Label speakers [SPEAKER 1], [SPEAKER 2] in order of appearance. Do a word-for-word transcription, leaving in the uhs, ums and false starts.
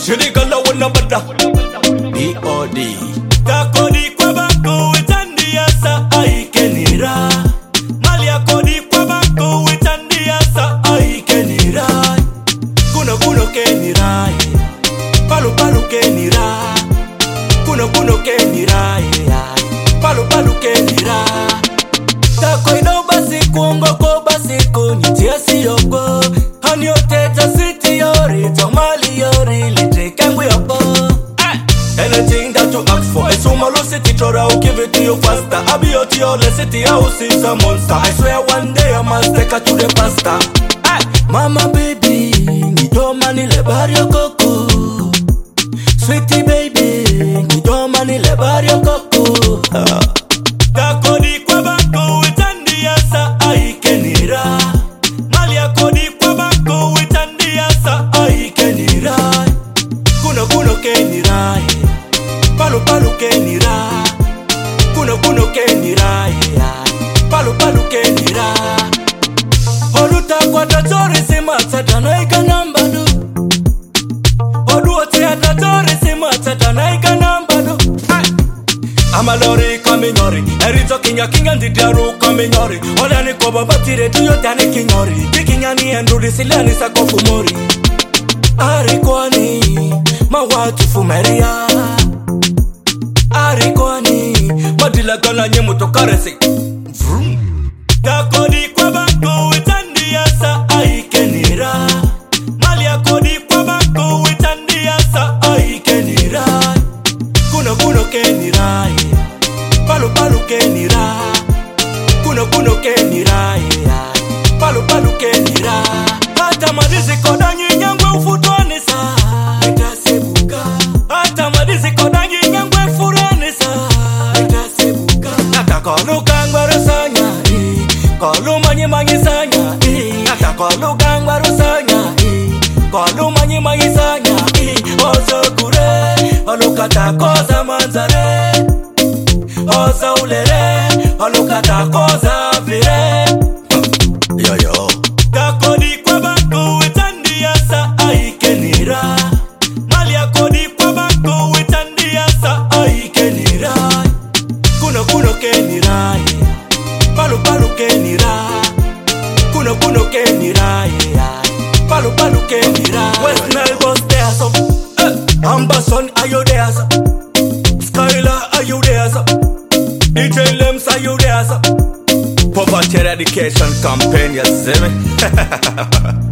[SPEAKER 1] Shirikala wana bada B O D Kakodi kwa bako witandia sa aikenira Malia kodi kwa bako witandia sa aikenira Kuno kuno kenira Palu palu kenira Kuno kuno kenira Palu palu kenira Tako ino basi kuongo ko basi kunyitia siyoko Hani oteta city yori Tomali yori litre kangwe yoko Anything that you ask for I sumo lo city chora I'll give it to you faster I be out your city I will see some monster I swear one day I must take her to the pasta Mama baby Nido mani le barrio coco Sweetie baby Nido mani le barrio coco Kakodi kwa bako witandia sa aikenira Malia kodi kwa bako witandia sa aikenira Kuno kuno kenira Palu palu kenira Kuno kuno kenira Palu palu kenira Oluta kwa tatori sima tatana ika nambadu Oduote ya tatori sima tatana ika nambadu Amalori kaminyori Erito kinya kinga ndidaru kaminyori Olani kwa babatire tuyo tani kinyori Kikinya ni enduri silani sa kofumori Arikwani Mawatu fumeria Arikwani Madila gana nye mutokaresi Kakodi kwa bako witandia sa aikenira Malia kodi kwa bako witandia sa aikenira Kuno kuno kenira Palu palu kenira Kuno kuno kenira Palu palu kenira Hata madizi kodanyi nyangwe ufutwani sa Itasebuka Hata madizi kodanyi nyangwe furani sa Itasebuka Nata kolu kangwaru sanya Kolu manyi manyi sanya Nata kolu kangwaru sanya Kolu manyi manyi sanya Ozo kure Olukata koza manzare Oza ulere Olukata koza vire Yo yo Kakodi kwa bako witandia sa aikenira Malia kodi kwa bako witandia sa aikenira Kuno kuno kenira Palu palu kenira Kuno kuno kenira Palu palu kenira West Nile was there so Ambason are you there so Skylar are you there so D J Lems are you there so Poverty eradication campaign, you see me?